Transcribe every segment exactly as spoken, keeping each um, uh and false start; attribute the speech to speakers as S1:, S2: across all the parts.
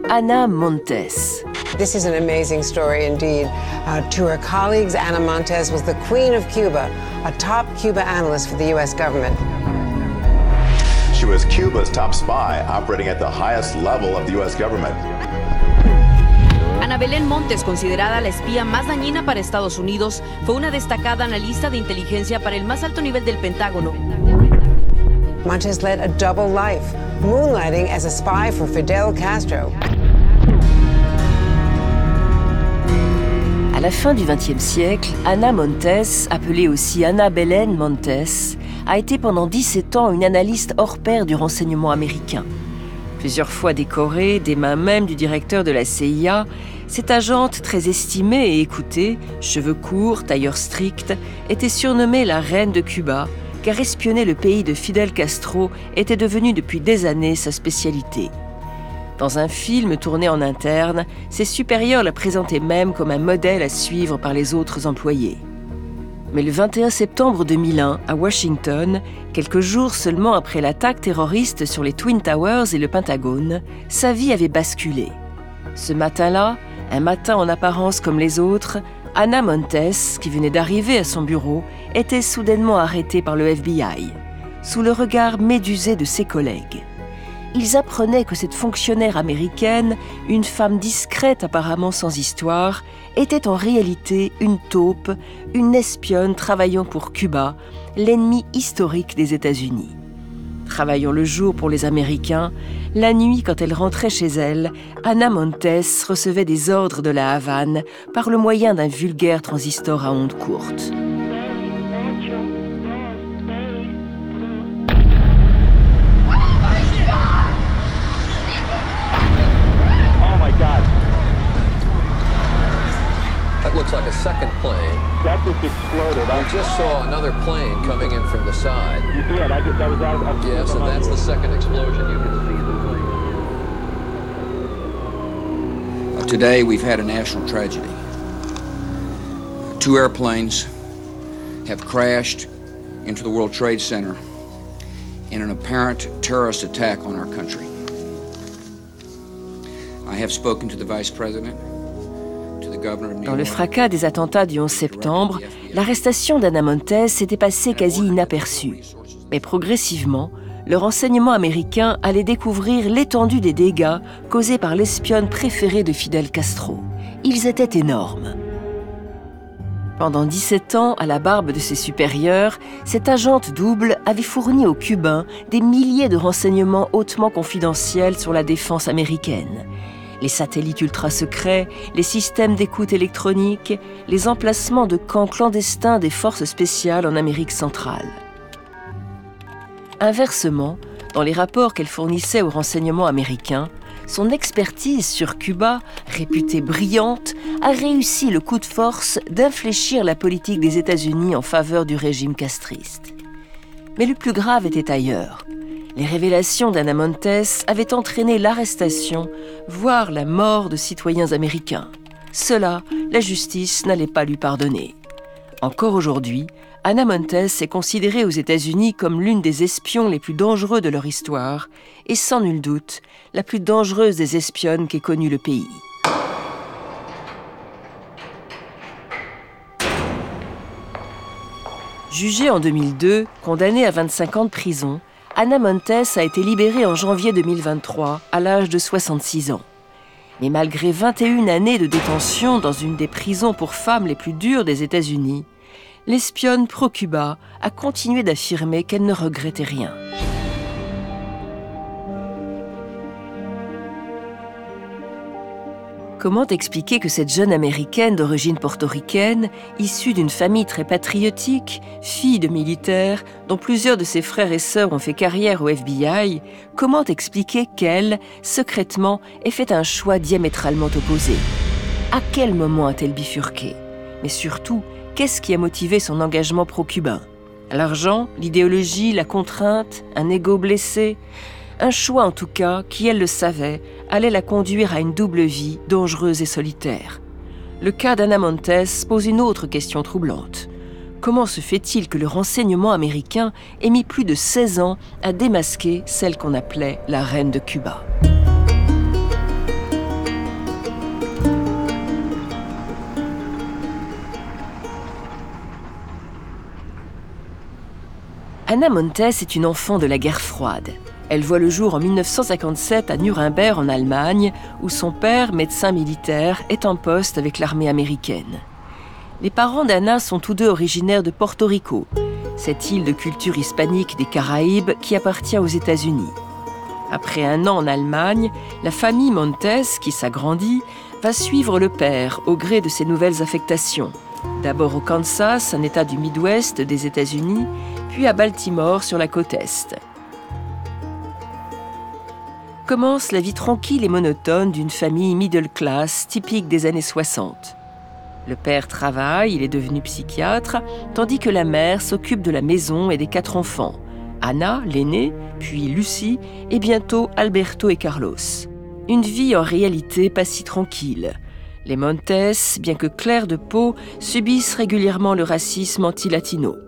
S1: Ana Montes.
S2: This is an amazing story indeed. Uh, to her colleagues, Ana Montes was the Queen of Cuba, a top Cuba analyst for the U S government.
S3: She was Cuba's top spy, operating at the highest level of the U S government.
S4: Ana Belén Montes, considerada la espía más dañina para Estados Unidos, fue una destacada analista de inteligencia para el más alto nivel del Pentágono.
S2: Montes led a double life, moonlighting as a spy for Fidel Castro.
S1: À la fin du vingtième siècle, Ana Montes, appelée aussi Ana Belén Montes, a été pendant dix-sept ans une analyste hors pair du renseignement américain. Plusieurs fois décorée, des mains même du directeur de la C I A, cette agente très estimée et écoutée, cheveux courts, tailleur strict, était surnommée la reine de Cuba, car espionner le pays de Fidel Castro était devenu depuis des années sa spécialité. Dans un film tourné en interne, ses supérieurs la présentaient même comme un modèle à suivre par les autres employés. Mais le vingt et un septembre deux mille un, à Washington, quelques jours seulement après l'attaque terroriste sur les Twin Towers et le Pentagone, sa vie avait basculé. Ce matin-là, un matin en apparence comme les autres, Ana Montes, qui venait d'arriver à son bureau, était soudainement arrêtée par le F B I, sous le regard médusé de ses collègues. Ils apprenaient que cette fonctionnaire américaine, une femme discrète apparemment sans histoire, était en réalité une taupe, une espionne travaillant pour Cuba, l'ennemi historique des États-Unis. Travaillant le jour pour les Américains, la nuit, quand elle rentrait chez elle, Ana Montes recevait des ordres de la Havane par le moyen d'un vulgaire transistor à ondes courtes.
S5: Looks like a second plane.
S6: That just exploded.
S5: We just saw another plane coming in from the side.
S6: You did. I just, that was out of.
S5: Yes, and that's the second explosion. You can see the plane.
S7: Today we've had a national tragedy. Two airplanes have crashed into the World Trade Center in an apparent terrorist attack on our country. I have spoken to the Vice President.
S1: Dans le fracas des attentats du onze septembre, l'arrestation d'Ana Montes s'était passée quasi inaperçue. Mais progressivement, le renseignement américain allait découvrir l'étendue des dégâts causés par l'espionne préférée de Fidel Castro. Ils étaient énormes. Pendant dix-sept ans, à la barbe de ses supérieurs, cette agente double avait fourni aux Cubains des milliers de renseignements hautement confidentiels sur la défense américaine. Les satellites ultra-secrets, les systèmes d'écoute électronique, les emplacements de camps clandestins des forces spéciales en Amérique centrale. Inversement, dans les rapports qu'elle fournissait aux renseignements américains, son expertise sur Cuba, réputée brillante, a réussi le coup de force d'infléchir la politique des États-Unis en faveur du régime castriste. Mais le plus grave était ailleurs. Les révélations d'Ana Montes avaient entraîné l'arrestation, voire la mort de citoyens américains. Cela, la justice n'allait pas lui pardonner. Encore aujourd'hui, Ana Montes est considérée aux États-Unis comme l'une des espions les plus dangereux de leur histoire et sans nul doute, la plus dangereuse des espionnes qu'ait connue le pays. Jugée en deux mille deux, condamnée à vingt-cinq ans de prison, Ana Montes a été libérée en janvier deux mille vingt-trois, à l'âge de soixante-six ans. Mais malgré vingt et une années de détention dans une des prisons pour femmes les plus dures des États-Unis, l'espionne pro-Cuba a continué d'affirmer qu'elle ne regrettait rien. Comment expliquer que cette jeune Américaine d'origine portoricaine, issue d'une famille très patriotique, fille de militaires, dont plusieurs de ses frères et sœurs ont fait carrière au F B I, comment expliquer qu'elle, secrètement, ait fait un choix diamétralement opposé? À quel moment a-t-elle bifurqué? Mais surtout, qu'est-ce qui a motivé son engagement pro-cubain? L'argent, l'idéologie, la contrainte, un ego blessé? Un choix en tout cas qui, elle le savait, allait la conduire à une double vie dangereuse et solitaire. Le cas d'Ana Montes pose une autre question troublante. Comment se fait-il que le renseignement américain ait mis plus de seize ans à démasquer celle qu'on appelait la reine de Cuba ? Anna Montes est une enfant de la guerre froide. Elle voit le jour en mille neuf cent cinquante-sept à Nuremberg en Allemagne, où son père, médecin militaire, est en poste avec l'armée américaine. Les parents d'Anna sont tous deux originaires de Porto Rico, cette île de culture hispanique des Caraïbes qui appartient aux États-Unis. Après un an en Allemagne, la famille Montes, qui s'agrandit, va suivre le père au gré de ses nouvelles affectations. D'abord au Kansas, un état du Midwest des États-Unis, puis à Baltimore sur la côte Est. Commence la vie tranquille et monotone d'une famille middle class typique des années soixante. Le père travaille, il est devenu psychiatre, tandis que la mère s'occupe de la maison et des quatre enfants. Anna, l'aînée, puis Lucie, et bientôt Alberto et Carlos. Une vie en réalité pas si tranquille. Les Montes, bien que clairs de peau, subissent régulièrement le racisme anti-latino.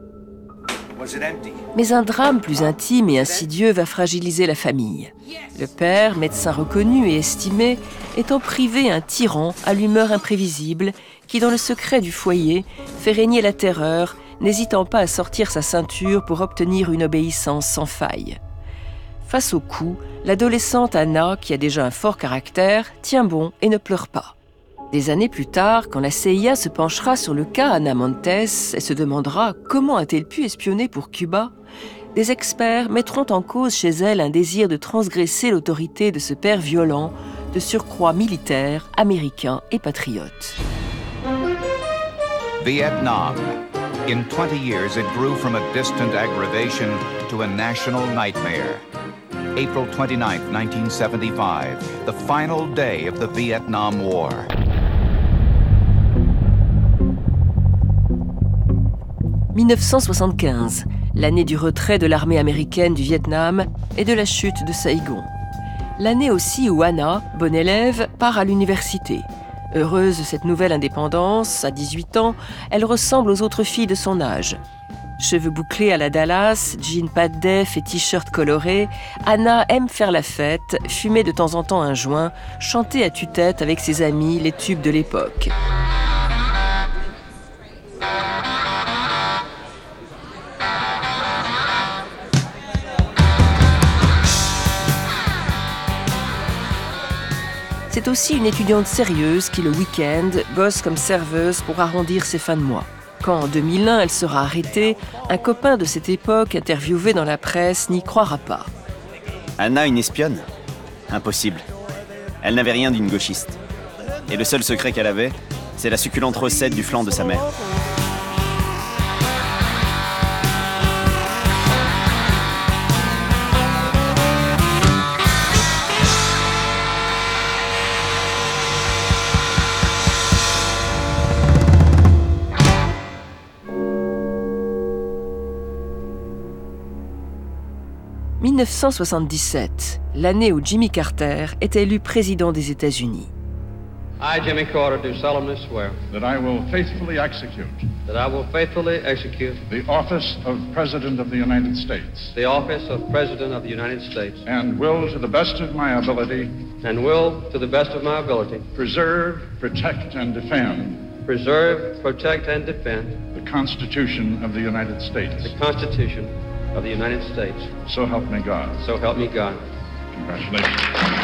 S1: Mais un drame plus intime et insidieux va fragiliser la famille. Le père, médecin reconnu et estimé, est en privé un tyran à l'humeur imprévisible qui, dans le secret du foyer, fait régner la terreur, n'hésitant pas à sortir sa ceinture pour obtenir une obéissance sans faille. Face au coup, l'adolescente Anna, qui a déjà un fort caractère, tient bon et ne pleure pas. Des années plus tard, quand la C I A se penchera sur le cas Anna Montes et se demandera comment a-t-elle pu espionner pour Cuba, des experts mettront en cause chez elle un désir de transgresser l'autorité de ce père violent, de surcroît militaire, américain et patriote.
S8: Vietnam. In twenty years, it grew from a distant aggravation to a national nightmare. April twenty-ninth, nineteen seventy-five, the final day of the Vietnam War.
S1: dix-neuf cent soixante-quinze, l'année du retrait de l'armée américaine du Vietnam et de la chute de Saïgon. L'année aussi où Anna, bonne élève, part à l'université. Heureuse de cette nouvelle indépendance, à dix-huit ans, elle ressemble aux autres filles de son âge. Cheveux bouclés à la Dallas, jeans pas de def et t-shirt coloré, Anna aime faire la fête, fumer de temps en temps un joint, chanter à tue-tête avec ses amis les tubes de l'époque. C'est aussi une étudiante sérieuse qui, le week-end, bosse comme serveuse pour arrondir ses fins de mois. Quand, en deux mille un, elle sera arrêtée, un copain de cette époque, interviewé dans la presse, n'y croira pas.
S9: Anna, une espionne ? Impossible. Elle n'avait rien d'une gauchiste. Et le seul secret qu'elle avait, c'est la succulente recette du flan de sa mère.
S1: dix-neuf cent soixante-dix-sept, l'année où Jimmy Carter est élu président des États-Unis.
S10: I, Jimmy Carter, do solemnly swear
S11: that I will faithfully execute
S10: that I will faithfully execute
S11: the office of President of the United States
S10: the office of President of the United States
S11: and will, to the best of my ability,
S10: and will, to the best of my ability,
S11: preserve, protect, and defend
S10: preserve, protect, and defend
S11: the Constitution of the United States.
S10: the Constitution of the United States.
S11: So help me God.
S10: So help me God.
S11: Congratulations.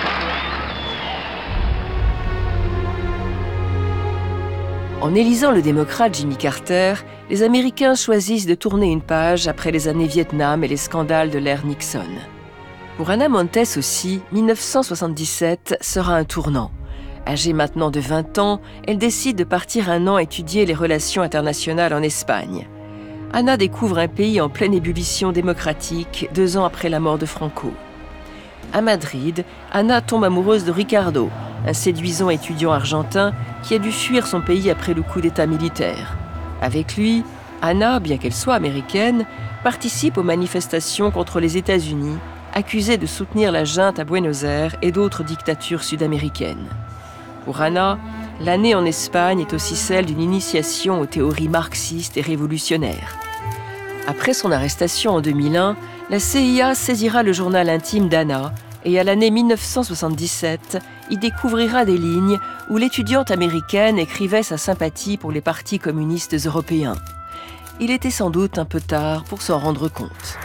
S1: En élisant le démocrate Jimmy Carter, les Américains choisissent de tourner une page après les années Vietnam et les scandales de l'ère Nixon. Pour Anna Montes aussi, dix-neuf cent soixante-dix-sept sera un tournant. Âgée maintenant de vingt ans, elle décide de partir un an étudier les relations internationales en Espagne. Anna découvre un pays en pleine ébullition démocratique deux ans après la mort de Franco. À Madrid, Anna tombe amoureuse de Ricardo, un séduisant étudiant argentin qui a dû fuir son pays après le coup d'État militaire. Avec lui, Anna, bien qu'elle soit américaine, participe aux manifestations contre les États-Unis, accusée de soutenir la junte à Buenos Aires et d'autres dictatures sud-américaines. Pour Anna, l'année en Espagne est aussi celle d'une initiation aux théories marxistes et révolutionnaires. Après son arrestation en deux mille un, la C I A saisira le journal intime d'Anna et à l'année dix-neuf cent soixante-dix-sept, y découvrira des lignes où l'étudiante américaine écrivait sa sympathie pour les partis communistes européens. il était sans doute un peu tard pour s'en rendre compte.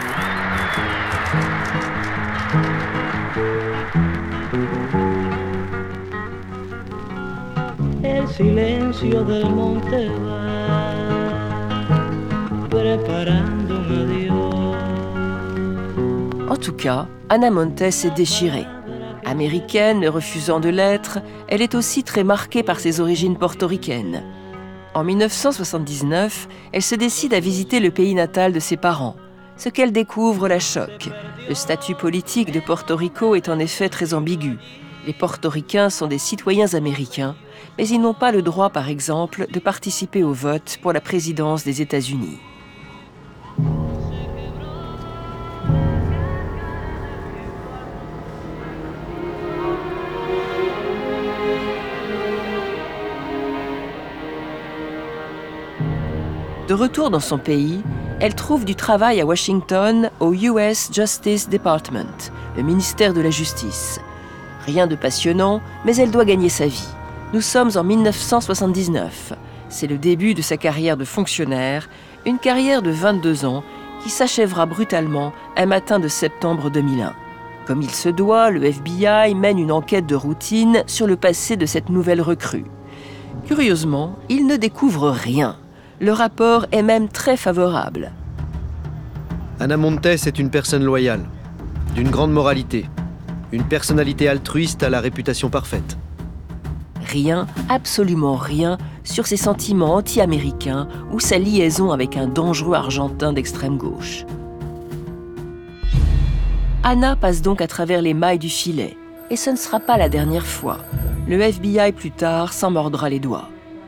S12: El silencio del monte va preparando un adiós.
S1: En tout cas, Ana Montes est déchirée. Américaine, refusant de l'être, elle est aussi très marquée par ses origines portoricaines. En mille neuf cent soixante-dix-neuf, elle se décide à visiter le pays natal de ses parents. Ce qu'elle découvre la choque. Le statut politique de Porto Rico est en effet très ambigu. Les portoricains sont des citoyens américains, mais ils n'ont pas le droit, par exemple, de participer au vote pour la présidence des États-Unis. De retour dans son pays, elle trouve du travail à Washington au U S Justice Department, le ministère de la Justice. Rien de passionnant, mais elle doit gagner sa vie. Nous sommes en mille neuf cent soixante-dix-neuf. C'est le début de sa carrière de fonctionnaire, une carrière de vingt-deux ans qui s'achèvera brutalement un matin de septembre deux mille un. Comme il se doit, le F B I mène une enquête de routine sur le passé de cette nouvelle recrue. Curieusement, il ne découvre rien. Le rapport est même très favorable.
S13: Ana Montes est une personne loyale, d'une grande moralité, une personnalité altruiste à la réputation parfaite.
S1: Rien, absolument rien, sur ses sentiments anti-américains ou sa liaison avec un dangereux Argentin d'extrême gauche. Ana passe donc à travers les mailles du filet, et ce ne sera pas la dernière fois. Le F B I plus tard s'en mordra les doigts.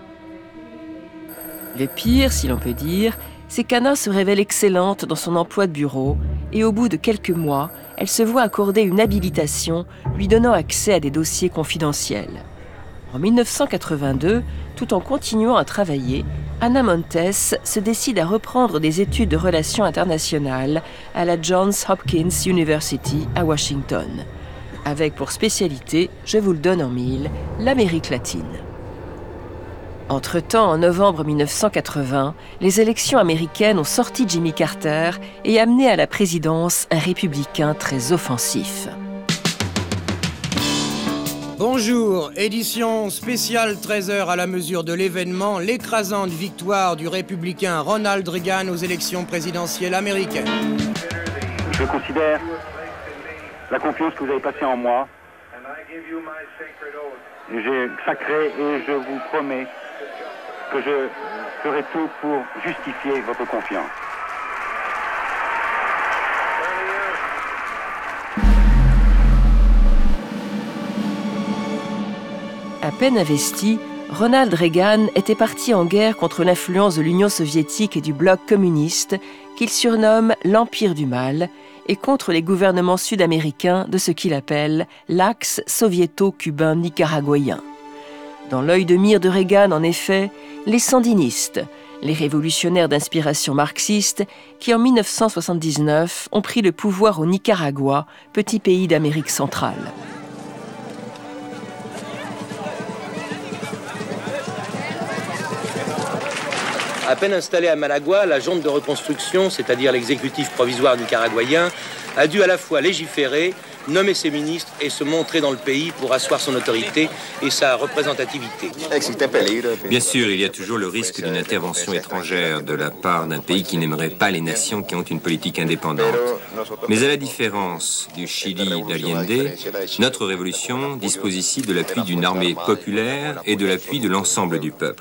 S1: Le pire, si l'on peut dire, c'est qu'Ana se révèle excellente dans son emploi de bureau et au bout de quelques mois, elle se voit accorder une habilitation lui donnant accès à des dossiers confidentiels. En mille neuf cent quatre-vingt-deux, tout en continuant à travailler, Ana Montes se décide à reprendre des études de relations internationales à la Johns Hopkins University à Washington, avec pour spécialité, je vous le donne en mille, l'Amérique latine. Entre-temps, en novembre mille neuf cent quatre-vingts, les élections américaines ont sorti Jimmy Carter et amené à la présidence un républicain très offensif.
S14: Bonjour, édition spéciale treize heures à la mesure de l'événement, l'écrasante victoire du républicain Ronald Reagan aux élections présidentielles américaines.
S6: Je considère la confiance que vous avez placée en moi. J'ai sacré et je vous promets que je ferai tout pour justifier votre confiance.
S1: À peine investi, Ronald Reagan était parti en guerre contre l'influence de l'Union soviétique et du bloc communiste, qu'il surnomme l'Empire du Mal, et contre les gouvernements sud-américains de ce qu'il appelle l'axe soviéto-cubain nicaraguayen. Dans l'œil de mire de Reagan, en effet, les sandinistes, les révolutionnaires d'inspiration marxiste, qui en mille neuf cent soixante-dix-neuf ont pris le pouvoir au Nicaragua, petit pays d'Amérique centrale.
S15: À peine installée à Managua, la junte de reconstruction, c'est-à-dire l'exécutif provisoire nicaraguayen, a dû à la fois légiférer, nommer ses ministres et se montrer dans le pays pour asseoir son autorité et sa représentativité.
S16: Bien sûr, il y a toujours le risque d'une intervention étrangère de la part d'un pays qui n'aimerait pas les nations qui ont une politique indépendante. Mais à la différence du Chili d'Allende, notre révolution dispose ici de l'appui d'une armée populaire et de l'appui de l'ensemble du peuple.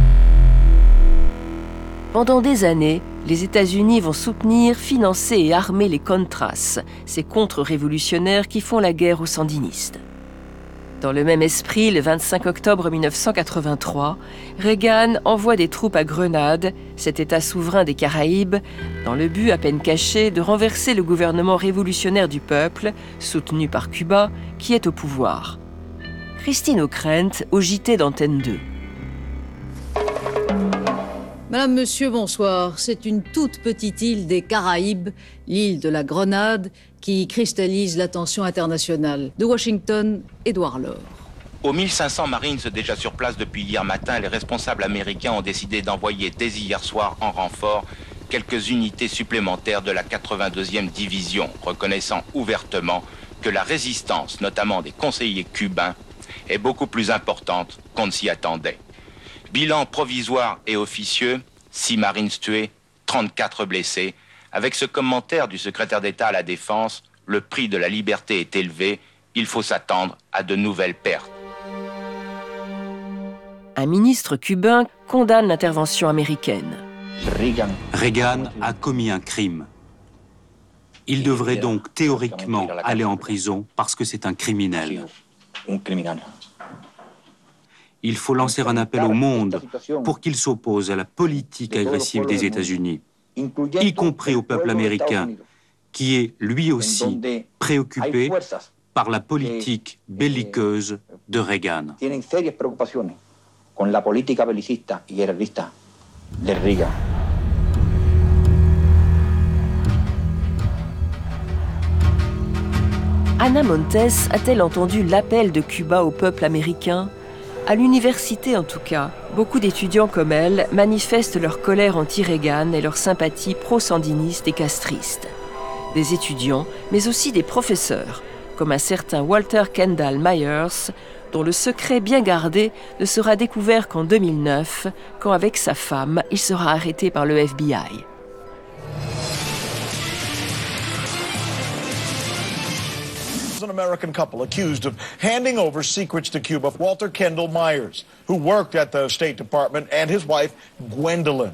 S1: Pendant des années, les États-Unis vont soutenir, financer et armer les Contras, ces contre-révolutionnaires qui font la guerre aux sandinistes. Dans le même esprit, le vingt-cinq octobre mille neuf cent quatre-vingt-trois, Reagan envoie des troupes à Grenade, cet État souverain des Caraïbes, dans le but à peine caché de renverser le gouvernement révolutionnaire du peuple, soutenu par Cuba, qui est au pouvoir. Christine O'Krent, au J T d'Antenne deux.
S17: Madame, monsieur, bonsoir. C'est une toute petite île des Caraïbes, l'île de la Grenade, qui cristallise l'attention internationale de Washington et d'Warlord.
S18: Aux mille cinq cents Marines déjà sur place depuis hier matin, les responsables américains ont décidé d'envoyer dès hier soir en renfort quelques unités supplémentaires de la quatre-vingt-deuxième division, reconnaissant ouvertement que la résistance, notamment des conseillers cubains, est beaucoup plus importante qu'on ne s'y attendait. Bilan provisoire et officieux, six Marines tués, trente-quatre blessés. Avec ce commentaire du secrétaire d'État à la Défense, le prix de la liberté est élevé, il faut s'attendre à de nouvelles pertes.
S1: Un ministre cubain condamne l'intervention américaine.
S19: Reagan a commis un crime. Il devrait donc théoriquement aller en prison parce que c'est un criminel. Il faut lancer un appel au monde pour qu'il s'oppose à la politique agressive des États-Unis, y compris au peuple américain, qui est lui aussi préoccupé par la politique belliqueuse de Reagan.
S1: Ana Montes a-t-elle entendu l'appel de Cuba au peuple américain ? À l'université en tout cas, beaucoup d'étudiants comme elle manifestent leur colère anti-Reagan et leur sympathie pro-sandiniste et castriste. Des étudiants, mais aussi des professeurs, comme un certain Walter Kendall Myers, dont le secret bien gardé ne sera découvert qu'en deux mille neuf, quand avec sa femme, il sera arrêté par le F B I.
S20: An American couple accused of handing over secrets to Cuba, Walter Kendall Myers, who worked at the State Department, and his wife, Gwendolyn.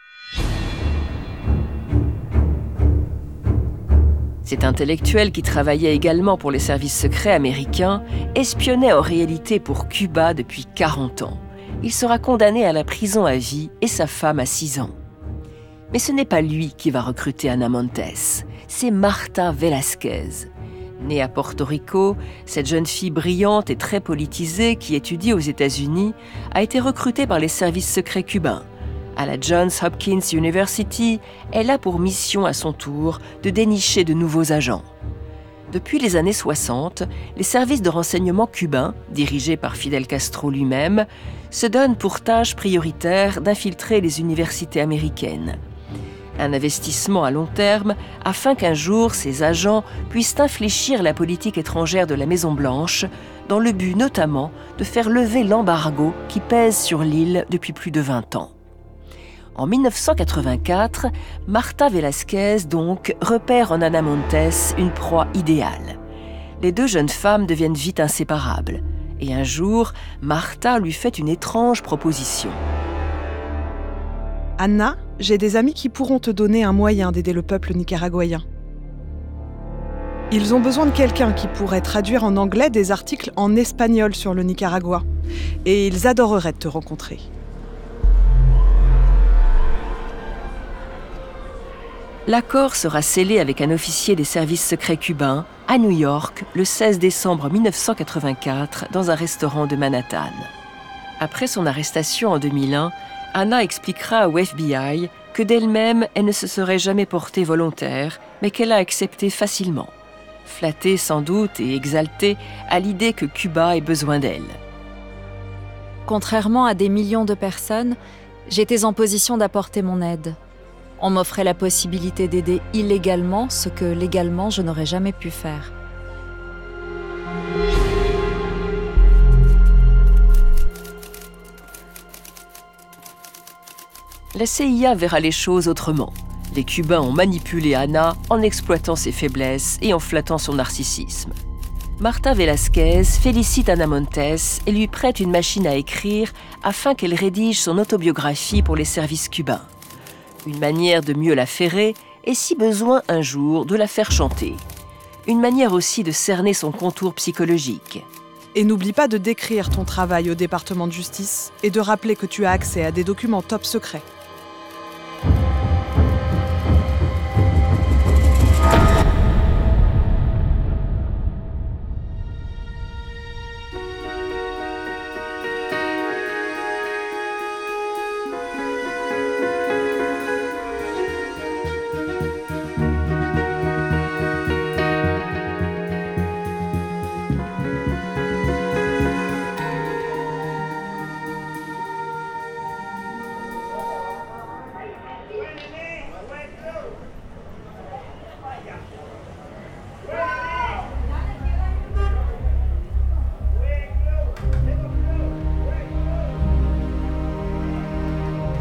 S1: Cet intellectuel, qui travaillait également pour les services secrets américains, espionnait en réalité pour Cuba depuis quarante ans. Il sera condamné à la prison à vie et sa femme à six ans. Mais ce n'est pas lui qui va recruter Ana Montes, c'est Marta Velázquez. Née à Porto Rico, cette jeune fille brillante et très politisée qui étudie aux États-Unis a été recrutée par les services secrets cubains. À la Johns Hopkins University, elle a pour mission à son tour de dénicher de nouveaux agents. Depuis les années soixante, les services de renseignement cubains, dirigés par Fidel Castro lui-même, se donnent pour tâche prioritaire d'infiltrer les universités américaines. Un investissement à long terme afin qu'un jour ces agents puissent infléchir la politique étrangère de la Maison-Blanche dans le but notamment de faire lever l'embargo qui pèse sur l'île depuis plus de vingt ans. En mille neuf cent quatre-vingt-quatre, Marta Velázquez donc repère en Ana Montes une proie idéale. Les deux jeunes femmes deviennent vite inséparables et un jour, Marta lui fait une étrange proposition.
S21: Anna, j'ai des amis qui pourront te donner un moyen d'aider le peuple nicaraguayen. Ils ont besoin de quelqu'un qui pourrait traduire en anglais des articles en espagnol sur le Nicaragua. Et ils adoreraient te rencontrer.
S1: L'accord sera scellé avec un officier des services secrets cubains à New York le seize décembre mille neuf cent quatre-vingt-quatre dans un restaurant de Manhattan. Après son arrestation en deux mille un, Anna expliquera au F B I que d'elle-même, elle ne se serait jamais portée volontaire, mais qu'elle a accepté facilement, flattée sans doute et exaltée à l'idée que Cuba ait besoin d'elle.
S22: Contrairement à des millions de personnes, j'étais en position d'apporter mon aide. On m'offrait la possibilité d'aider illégalement ce que légalement je n'aurais jamais pu faire.
S1: La C I A verra les choses autrement. Les Cubains ont manipulé Ana en exploitant ses faiblesses et en flattant son narcissisme. Marta Velázquez félicite Ana Montes et lui prête une machine à écrire afin qu'elle rédige son autobiographie pour les services cubains. Une manière de mieux la ferrer et, si besoin un jour, de la faire chanter. Une manière aussi de cerner son contour psychologique.
S21: Et n'oublie pas de décrire ton travail au département de justice et de rappeler que tu as accès à des documents top secrets.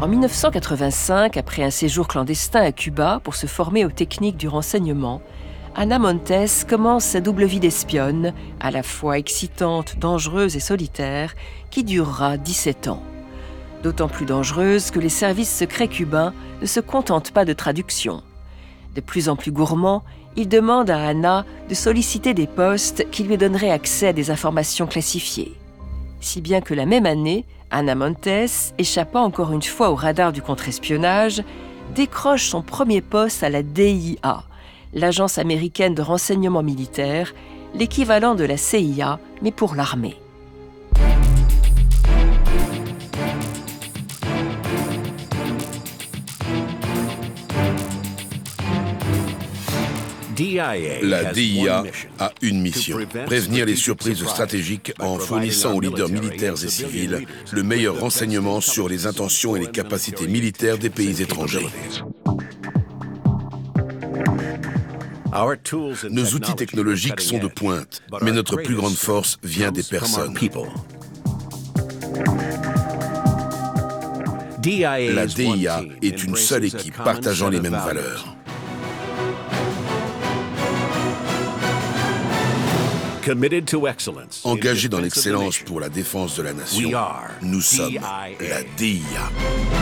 S1: mille neuf cent quatre-vingt-cinq, après un séjour clandestin à Cuba pour se former aux techniques du renseignement, Ana Montes commence sa double vie d'espionne, à la fois excitante, dangereuse et solitaire, qui durera dix-sept ans. D'autant plus dangereuse que les services secrets cubains ne se contentent pas de traduction. De plus en plus gourmand, il demande à Ana de solliciter des postes qui lui donneraient accès à des informations classifiées. Si bien que la même année, Ana Montes, échappant encore une fois au radar du contre-espionnage, décroche son premier poste à la D I A, l'agence américaine de renseignement militaire, l'équivalent de la C I A, mais pour l'armée.
S3: La D I A a une mission, prévenir les surprises stratégiques en fournissant aux leaders militaires et civils le meilleur renseignement sur les intentions et les capacités militaires des pays étrangers. Nos outils technologiques sont de pointe, mais notre plus grande force vient des personnes. La D I A est une seule équipe partageant les mêmes valeurs. Engagés dans l'excellence pour la défense de la nation, nous sommes la D I A.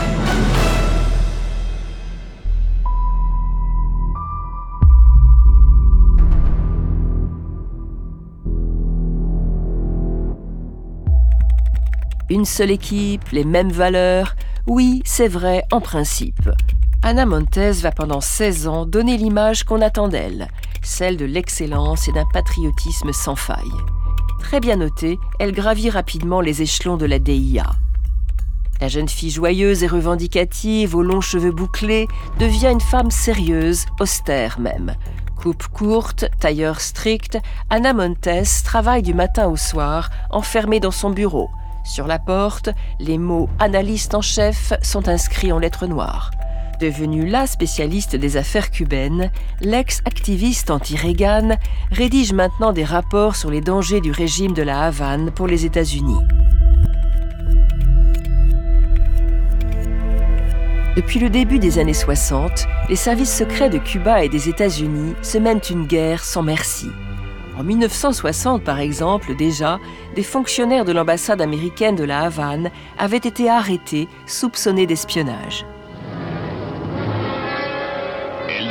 S1: Une seule équipe, les mêmes valeurs, oui, c'est vrai, en principe. Ana Montes va pendant seize ans donner l'image qu'on attend d'elle, celle de l'excellence et d'un patriotisme sans faille. Très bien notée, elle gravit rapidement les échelons de la D I A. La jeune fille joyeuse et revendicative, aux longs cheveux bouclés, devient une femme sérieuse, austère même. Coupe courte, tailleur strict, Ana Montes travaille du matin au soir, enfermée dans son bureau. Sur la porte, les mots « analyste en chef » sont inscrits en lettres noires. Devenue la spécialiste des affaires cubaines, l'ex-activiste anti-Reagan rédige maintenant des rapports sur les dangers du régime de la Havane pour les États-Unis. Depuis le début des années soixante, les services secrets de Cuba et des États-Unis se mènent une guerre sans merci. En mille neuf cent soixante, par exemple, déjà, des fonctionnaires de l'ambassade américaine de la Havane avaient été arrêtés, soupçonnés d'espionnage.
S4: Le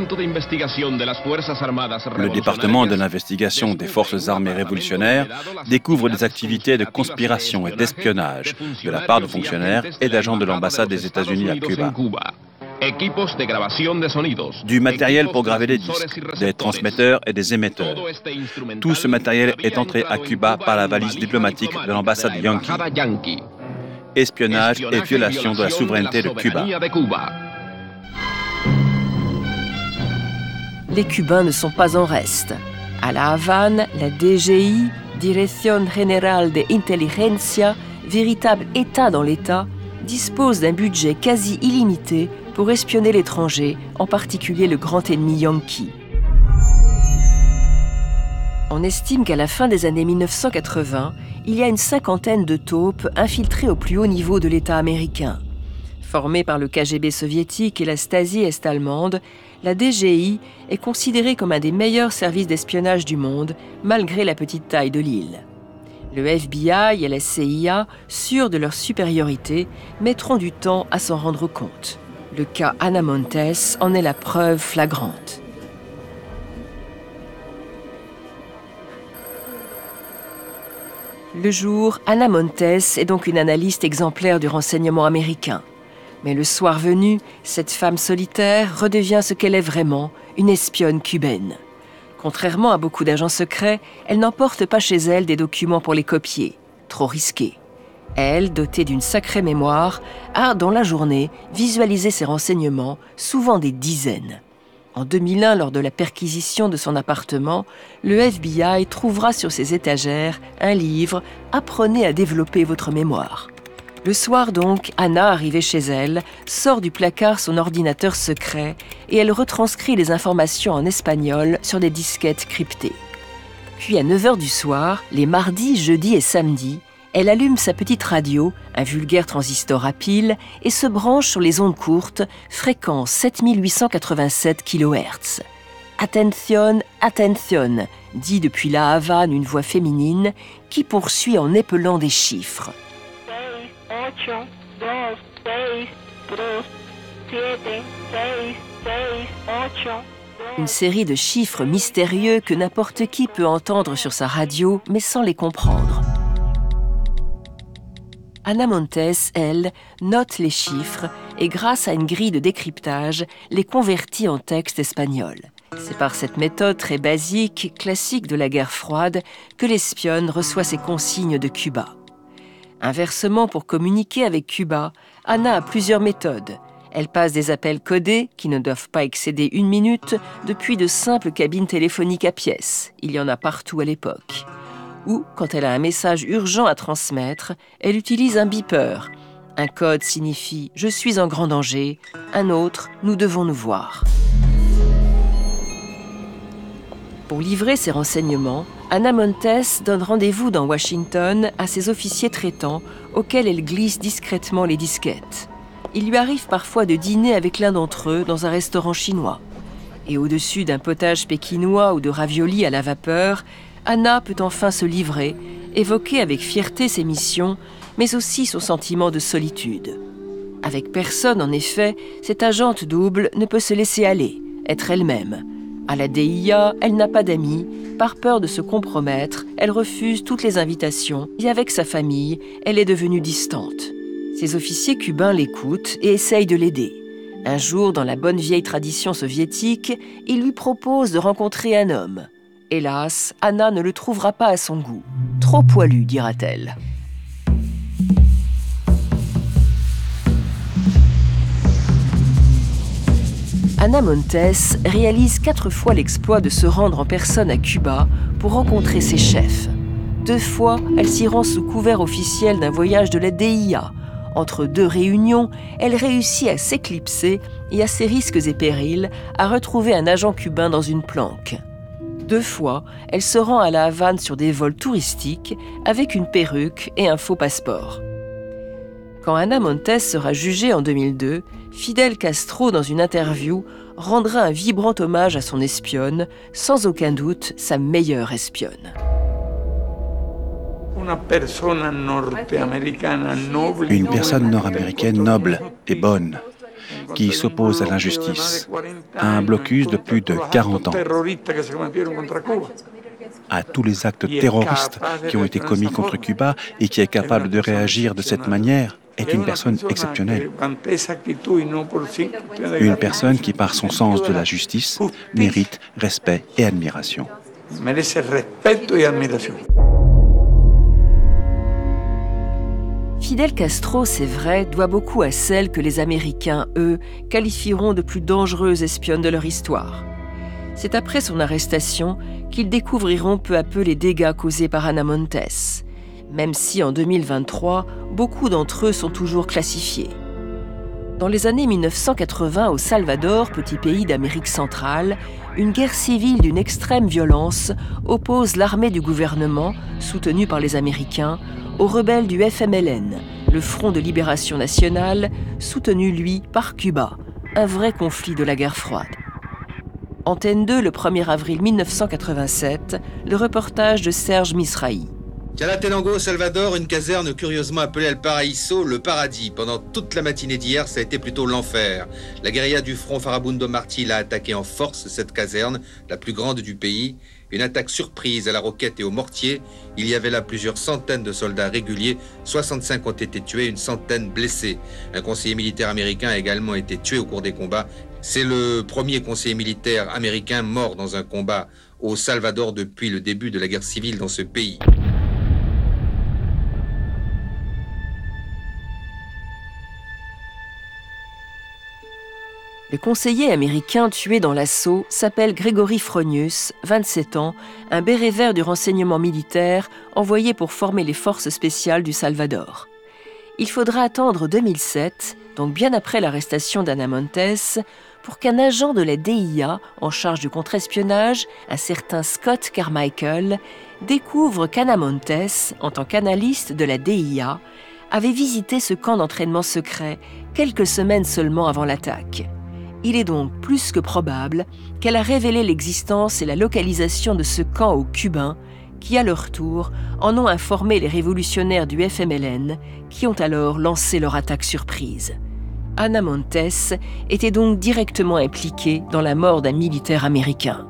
S4: département de l'investigation des forces armées révolutionnaires découvre des activités de conspiration et d'espionnage de la part de fonctionnaires et d'agents de l'ambassade des États-Unis à Cuba. Du matériel pour graver des disques, des transmetteurs et des émetteurs. Tout ce matériel est entré à Cuba par la valise diplomatique de l'ambassade Yankee. Espionnage et violation de la souveraineté de Cuba.
S1: Les Cubains ne sont pas en reste. À La Havane, la D G I, Dirección General de Inteligencia, véritable État dans l'État, dispose d'un budget quasi illimité pour espionner l'étranger, en particulier le grand ennemi Yankee. On estime qu'à la fin des années mille neuf cent quatre-vingts, il y a une cinquantaine de taupes infiltrées au plus haut niveau de l'État américain. Formée par le K G B soviétique et la Stasi est-allemande, la D G I est considérée comme un des meilleurs services d'espionnage du monde, malgré la petite taille de l'île. Le F B I et la C I A, sûrs de leur supériorité, mettront du temps à s'en rendre compte. Le cas Ana Montes en est la preuve flagrante. Le jour, Ana Montes est donc une analyste exemplaire du renseignement américain. Mais le soir venu, cette femme solitaire redevient ce qu'elle est vraiment, une espionne cubaine. Contrairement à beaucoup d'agents secrets, elle n'emporte pas chez elle des documents pour les copier, trop risqué. Elle, dotée d'une sacrée mémoire, a, dans la journée, visualisé ses renseignements, souvent des dizaines. En deux mille un, lors de la perquisition de son appartement, le F B I trouvera sur ses étagères un livre « Apprenez à développer votre mémoire ». Le soir donc, Ana, arrivée chez elle, sort du placard son ordinateur secret et elle retranscrit les informations en espagnol sur des disquettes cryptées. Puis à neuf heures du soir, les mardis, jeudis et samedis, Elle allume sa petite radio, un vulgaire transistor à pile, et se branche sur les ondes courtes, fréquence sept mille huit cent quatre-vingt-sept kilohertz. Attention, attention, dit depuis la Havane une voix féminine qui poursuit en épelant des chiffres. Une série de chiffres mystérieux que n'importe qui peut entendre sur sa radio, mais sans les comprendre. Ana Montes, elle, note les chiffres et grâce à une grille de décryptage, les convertit en texte espagnol. C'est par cette méthode très basique, classique de la guerre froide, que l'espionne reçoit ses consignes de Cuba. Inversement, pour communiquer avec Cuba, Ana a plusieurs méthodes. Elle passe des appels codés, qui ne doivent pas excéder une minute, depuis de simples cabines téléphoniques à pièces. Il y en a partout à l'époque. Ou, quand elle a un message urgent à transmettre, elle utilise un beeper. Un code signifie « Je suis en grand danger », un autre « Nous devons nous voir ». Pour livrer ses renseignements, Ana Montes donne rendez-vous dans Washington à ses officiers traitants, auxquels elle glisse discrètement les disquettes. Il lui arrive parfois de dîner avec l'un d'entre eux dans un restaurant chinois. Et au-dessus d'un potage pékinois ou de raviolis à la vapeur, Ana peut enfin se livrer, évoquer avec fierté ses missions, mais aussi son sentiment de solitude. Avec personne, en effet, cette agente double ne peut se laisser aller, être elle-même. À la D I A, elle n'a pas d'amis. Par peur de se compromettre, elle refuse toutes les invitations et avec sa famille, elle est devenue distante. Ses officiers cubains l'écoutent et essayent de l'aider. Un jour, dans la bonne vieille tradition soviétique, ils lui proposent de rencontrer un homme. Hélas, Ana ne le trouvera pas à son goût. Trop poilu, dira-t-elle. Ana Montes réalise quatre fois l'exploit de se rendre en personne à Cuba pour rencontrer ses chefs. Deux fois, elle s'y rend sous couvert officiel d'un voyage de la D I A. Entre deux réunions, elle réussit à s'éclipser et à ses risques et périls à retrouver un agent cubain dans une planque. Deux fois, elle se rend à la Havane sur des vols touristiques avec une perruque et un faux passeport. Quand Ana Montes sera jugée en deux mille deux, Fidel Castro, dans une interview, rendra un vibrant hommage à son espionne, sans aucun doute sa meilleure espionne.
S4: Une personne nord-américaine noble et bonne, qui s'oppose à l'injustice, à un blocus de plus de quarante ans, à tous les actes terroristes qui ont été commis contre Cuba et qui est capable de réagir de cette manière, est une personne exceptionnelle. Une personne qui, par son sens de la justice, mérite respect et admiration.
S1: Fidel Castro, c'est vrai, doit beaucoup à celle que les Américains, eux, qualifieront de plus dangereuse espionne de leur histoire. C'est après son arrestation qu'ils découvriront peu à peu les dégâts causés par Ana Montes, même si en deux mille vingt-trois, beaucoup d'entre eux sont toujours classifiés. Dans les années mille neuf cent quatre-vingts, au Salvador, petit pays d'Amérique centrale, une guerre civile d'une extrême violence oppose l'armée du gouvernement, soutenue par les Américains, aux rebelles du F M L N, le Front de Libération Nationale, soutenu, lui, par Cuba. Un vrai conflit de la guerre froide. Antenne deux, le premier avril mille neuf cent quatre-vingt-sept, le reportage de Serge Misrahi.
S2: Chalatenango, au Salvador, une caserne curieusement appelée El Paraíso, le paradis. Pendant toute la matinée d'hier, ça a été plutôt l'enfer. La guérilla du front Farabundo Martí l'a attaqué en force, cette caserne, la plus grande du pays. Une attaque surprise à la roquette et au mortier. Il y avait là plusieurs centaines de soldats réguliers. soixante-cinq ont été tués, une centaine blessés. Un conseiller militaire américain a également été tué au cours des combats. C'est le premier conseiller militaire américain mort dans un combat au Salvador depuis le début de la guerre civile dans ce pays.
S1: Le conseiller américain tué dans l'assaut s'appelle Gregory Fronius, vingt-sept ans, un béret vert du renseignement militaire envoyé pour former les forces spéciales du Salvador. Il faudra attendre deux mille sept, donc bien après l'arrestation d'Ana Montes, pour qu'un agent de la D I A en charge du contre-espionnage, un certain Scott Carmichael, découvre qu'Ana Montes, en tant qu'analyste de la D I A, avait visité ce camp d'entraînement secret quelques semaines seulement avant l'attaque. Il est donc plus que probable qu'elle a révélé l'existence et la localisation de ce camp aux Cubains, qui, à leur tour, en ont informé les révolutionnaires du F M L N, qui ont alors lancé leur attaque surprise. Ana Montes était donc directement impliquée dans la mort d'un militaire américain.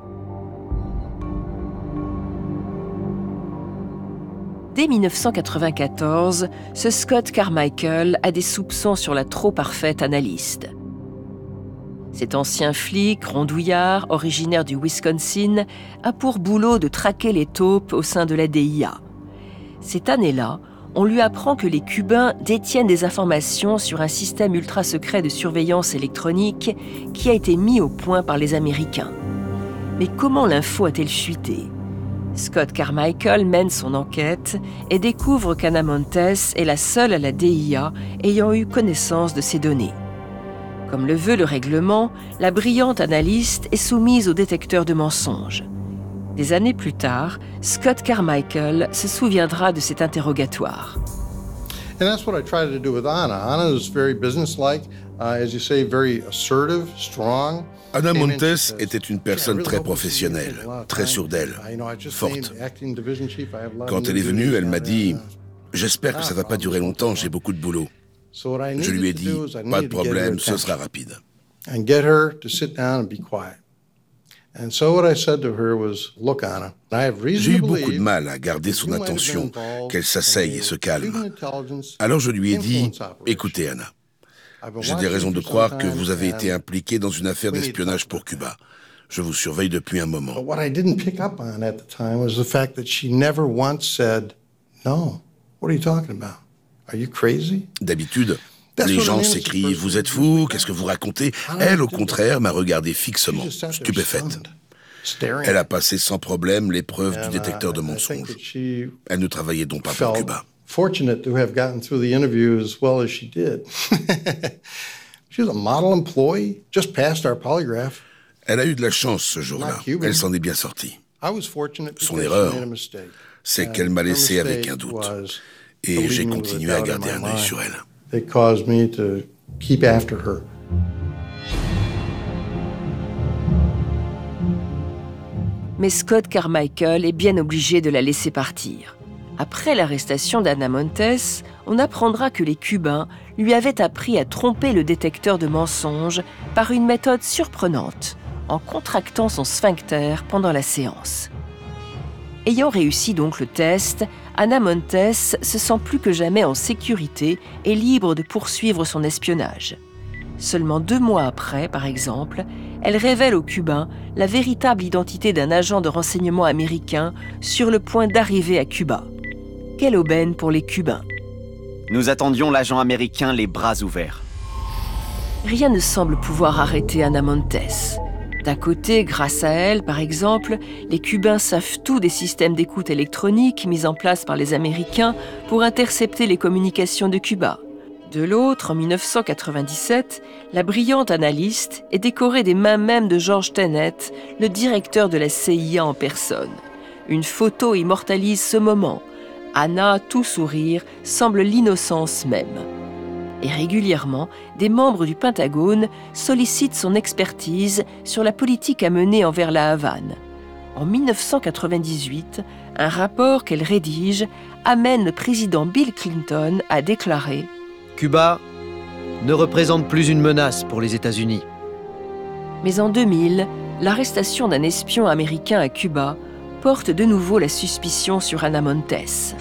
S1: Dès mille neuf cent quatre-vingt-quatorze, ce Scott Carmichael a des soupçons sur la trop parfaite analyste. Cet ancien flic, rondouillard, originaire du Wisconsin, a pour boulot de traquer les taupes au sein de la D I A. Cette année-là, on lui apprend que les Cubains détiennent des informations sur un système ultra-secret de surveillance électronique qui a été mis au point par les Américains. Mais comment l'info a-t-elle fuité ? Scott Carmichael mène son enquête et découvre qu'Ana Montes est la seule à la D I A ayant eu connaissance de ces données. Comme le veut le règlement, la brillante analyste est soumise au détecteur de mensonges. Des années plus tard, Scott Carmichael se souviendra de cet interrogatoire.
S5: And that's what I tried to do with Ana. Ana is very businesslike, uh, as you say, very assertive, strong.
S3: Ana Montes était une personne très professionnelle, très sûre d'elle, forte. Quand elle est venue, elle m'a dit « J'espère que ça ne va pas durer longtemps, j'ai beaucoup de boulot. » Je lui ai dit « Pas de problème, ce sera rapide. » J'ai eu beaucoup de mal à garder son attention, qu'elle s'asseye et se calme. Alors je lui ai dit « Écoutez, Ana, j'ai des raisons de croire que vous avez été impliquée dans une affaire d'espionnage pour Cuba. Je vous surveille depuis un moment. » D'habitude, les gens s'écrient « Vous êtes fou, qu'est-ce que vous racontez ?» Elle, au contraire, m'a regardé fixement, stupéfaite. Elle a passé sans problème l'épreuve du détecteur de mensonges. Elle ne travaillait donc pas pour Cuba.
S5: Fortunate to have gotten through the interview as well as she did. She was a model employee, just passed our polygraph.
S3: Elle a eu de la chance ce jour-là. Elle s'en est bien sortie. Son erreur, c'est qu'elle m'a laissé avec un doute. Et j'ai continué à garder un œil sur elle.
S5: They caused me to keep after her.
S1: Mais Scott Carmichael est bien obligé de la laisser partir. Après l'arrestation d'Ana Montes, on apprendra que les Cubains lui avaient appris à tromper le détecteur de mensonges par une méthode surprenante, en contractant son sphincter pendant la séance. Ayant réussi donc le test, Ana Montes se sent plus que jamais en sécurité et libre de poursuivre son espionnage. Seulement deux mois après, par exemple, elle révèle aux Cubains la véritable identité d'un agent de renseignement américain sur le point d'arriver à Cuba. Quelle aubaine pour les Cubains.
S9: Nous attendions l'agent américain les bras ouverts.
S1: Rien ne semble pouvoir arrêter Ana Montes. D'un côté, grâce à elle, par exemple, les Cubains savent tout des systèmes d'écoute électronique mis en place par les Américains pour intercepter les communications de Cuba. De l'autre, en mille neuf cent quatre-vingt-dix-sept, la brillante analyste est décorée des mains même de George Tenet, le directeur de la C I A en personne. Une photo immortalise ce moment. Ana, tout sourire, semble l'innocence même. Et régulièrement, des membres du Pentagone sollicitent son expertise sur la politique à mener envers la Havane. En mille neuf cent quatre-vingt-dix-huit, un rapport qu'elle rédige amène le président Bill Clinton à déclarer «
S13: Cuba ne représente plus une menace pour les États-Unis. »
S1: Mais en deux mille, l'arrestation d'un espion américain à Cuba porte de nouveau la suspicion sur Ana Montes.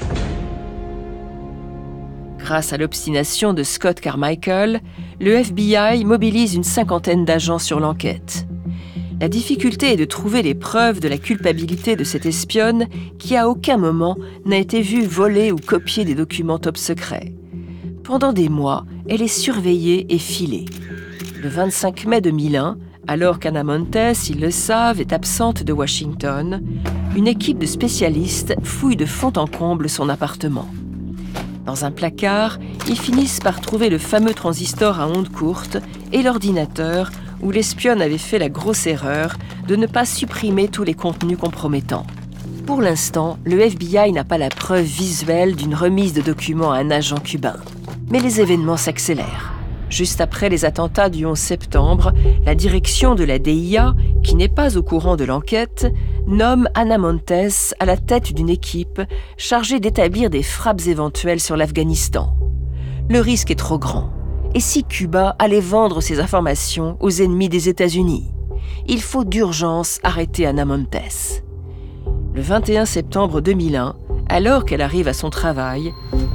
S1: Grâce à l'obstination de Scott Carmichael, le F B I mobilise une cinquantaine d'agents sur l'enquête. La difficulté est de trouver les preuves de la culpabilité de cette espionne qui à aucun moment n'a été vue voler ou copier des documents top secrets. Pendant des mois, elle est surveillée et filée. Le vingt-cinq mai deux mille un, alors qu'Ana Montes, ils le savent, est absente de Washington, une équipe de spécialistes fouille de fond en comble son appartement. Dans un placard, ils finissent par trouver le fameux transistor à ondes courtes et l'ordinateur où l'espionne avait fait la grosse erreur de ne pas supprimer tous les contenus compromettants. Pour l'instant, le F B I n'a pas la preuve visuelle d'une remise de documents à un agent cubain. Mais les événements s'accélèrent. Juste après les attentats du onze septembre, la direction de la D I A, qui n'est pas au courant de l'enquête, nomme Ana Montes à la tête d'une équipe chargée d'établir des frappes éventuelles sur l'Afghanistan. Le risque est trop grand. Et si Cuba allait vendre ces informations aux ennemis des États-Unis? Il faut d'urgence arrêter Ana Montes. Le vingt et un septembre deux mille un, alors qu'elle arrive à son travail,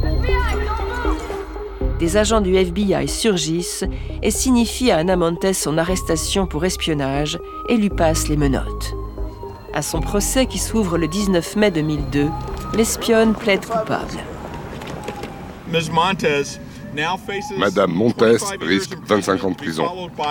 S1: des agents du F B I surgissent et signifient à Ana Montes son arrestation pour espionnage et lui passent les menottes. À son procès qui s'ouvre le dix-neuf mai deux mille deux, l'espionne plaide coupable.
S7: Madame Montes risque vingt-cinq ans de prison.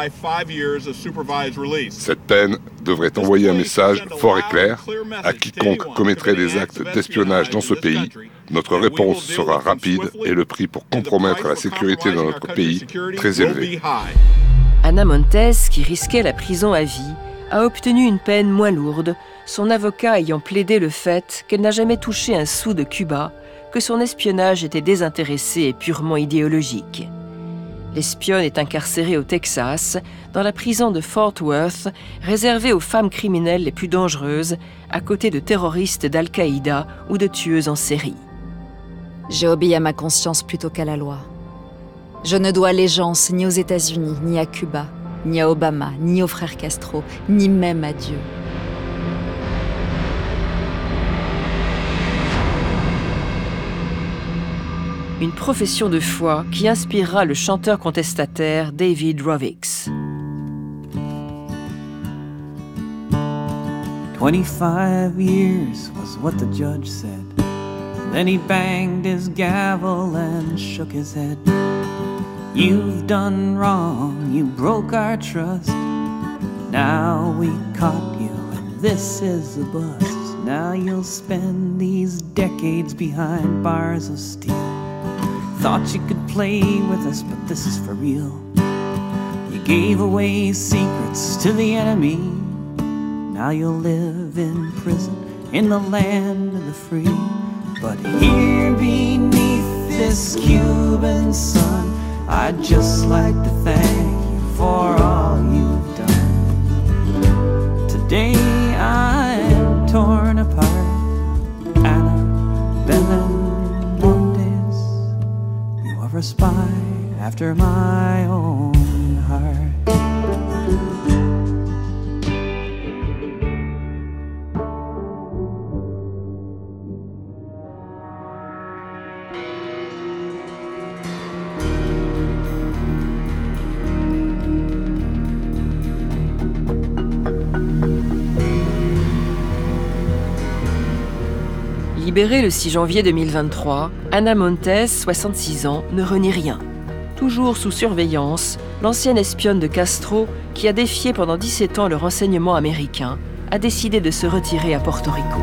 S7: Cette peine devrait envoyer un message fort et clair à quiconque commettrait des actes d'espionnage dans ce pays. Notre réponse sera rapide et le prix pour compromettre la sécurité dans notre pays très élevé.
S1: Ana Montes, qui risquait la prison à vie, a obtenu une peine moins lourde, son avocat ayant plaidé le fait qu'elle n'a jamais touché un sou de Cuba, que son espionnage était désintéressé et purement idéologique. L'espionne est incarcérée au Texas, dans la prison de Fort Worth, réservée aux femmes criminelles les plus dangereuses, à côté de terroristes d'Al-Qaïda ou de tueuses en série.
S22: J'ai obéi à ma conscience plutôt qu'à la loi. Je ne dois allégeance ni aux États-Unis, ni à Cuba, ni à Obama, ni au frère Castro, ni même à Dieu.
S1: Une profession de foi qui inspirera le chanteur contestataire David Rovix.
S8: Twenty-five years was what the judge said. Then he banged his gavel and shook his head. You've done wrong, you broke our trust. Now we caught you, and this is a bust. Now you'll spend these decades behind bars of steel. Thought you could play with us, but this is for real. You gave away secrets to the enemy. Now you'll live in prison in the land of the free. But here beneath this Cuban sun, I'd just like to thank you for all you've done. Today I'm torn apart. Ana Belén, a spy after my own heart.
S1: Libérée le six janvier deux mille vingt-trois, Ana Montes, soixante-six ans, ne renie rien. Toujours sous surveillance, l'ancienne espionne de Castro, qui a défié pendant dix-sept ans le renseignement américain, a décidé de se retirer à Porto Rico.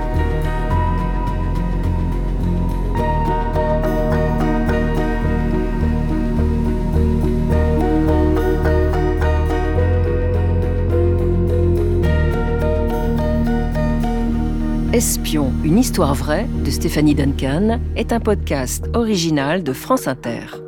S1: Espion, une histoire vraie de Stéphanie Duncan est un podcast original de France Inter.